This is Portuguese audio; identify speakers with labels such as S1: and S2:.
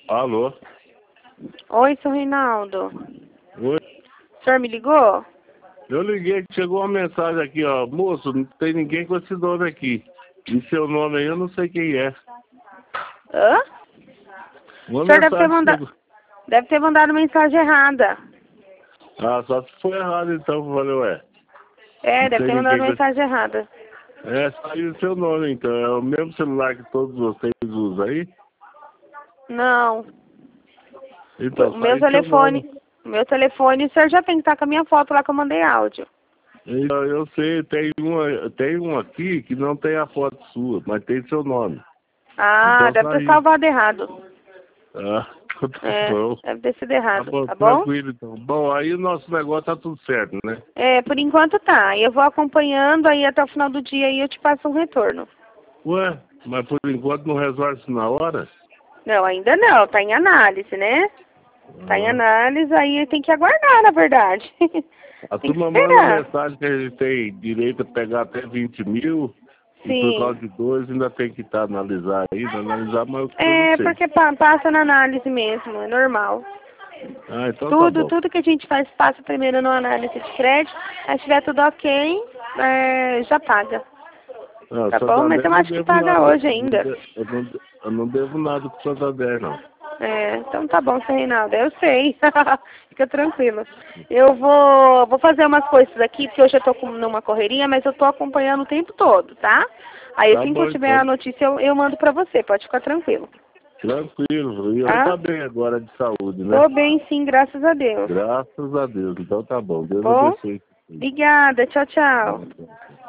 S1: Alô?
S2: Oi, seu Reinaldo.
S1: Oi.
S2: O senhor me ligou?
S1: Eu liguei que chegou uma mensagem aqui, ó. Moço, não tem ninguém com esse nome aqui. E seu nome aí eu não sei quem é.
S2: Hã?
S1: Uma
S2: O senhor
S1: mensagem
S2: deve ter mandado mensagem errada.
S1: Ah, só se foi errado então, valeu, ué.
S2: É,
S1: Não
S2: deve
S1: tem
S2: ter mandado
S1: ninguém com
S2: mensagem errada.
S1: É, saiu seu nome então. É o mesmo celular que todos vocês usam aí?
S2: Não.
S1: Então,
S2: O meu
S1: saiu seu nome.
S2: telefone, o senhor já tem que estar com a minha foto lá que eu mandei áudio.
S1: Então, eu sei, tem um aqui que não tem a foto sua, mas tem seu nome.
S2: Ah,
S1: Então
S2: deve ter
S1: saiu.
S2: salvado errado.
S1: Ah, então tá
S2: É,
S1: bom.
S2: deve ter sido
S1: Tá
S2: errado,
S1: bom,
S2: tá bom?
S1: tranquilo então. Bom, aí o nosso negócio tá tudo certo, né?
S2: É, por enquanto tá. Eu vou acompanhando aí até o final do dia e eu te passo um retorno.
S1: Ué, mas por enquanto não resolve isso na hora?
S2: Não, ainda não, tá em análise, né? Tá em
S1: Ah.
S2: análise, aí tem que aguardar, na verdade.
S1: A
S2: Tem que
S1: turma manda
S2: esperar.
S1: mensagem que a gente tem direito a pegar até 20 mil e por
S2: Sim.
S1: causa de dois ainda tem que analisar ainda, analisar, mas eu não
S2: É,
S1: sei.
S2: porque passa na análise mesmo, é normal.
S1: Ah, então tá
S2: Tudo,
S1: bom.
S2: tudo que a gente faz passa primeiro na análise de crédito, aí se tiver tudo ok, já paga.
S1: Não,
S2: Tá bom? Mas
S1: Santander
S2: eu
S1: não
S2: acho que
S1: devo
S2: paga
S1: nada.
S2: hoje ainda.
S1: Eu não devo nada pro Santander, não.
S2: É, então tá bom, seu Reinaldo, eu sei. Fica tranquilo. Eu vou fazer umas coisas aqui, porque hoje eu tô numa correria, mas eu tô acompanhando o tempo todo, tá? Aí
S1: Tá
S2: assim que
S1: bom
S2: eu tiver
S1: então.
S2: a notícia, eu mando pra você, pode ficar tranquilo.
S1: Tranquilo. E eu
S2: Tá?
S1: tá bem agora de saúde, né?
S2: Tô bem sim, graças a Deus.
S1: Graças a Deus. Então tá bom.
S2: Tá
S1: Deus
S2: bom?
S1: abençoe.
S2: Obrigada, tchau, tchau.
S1: Tchau.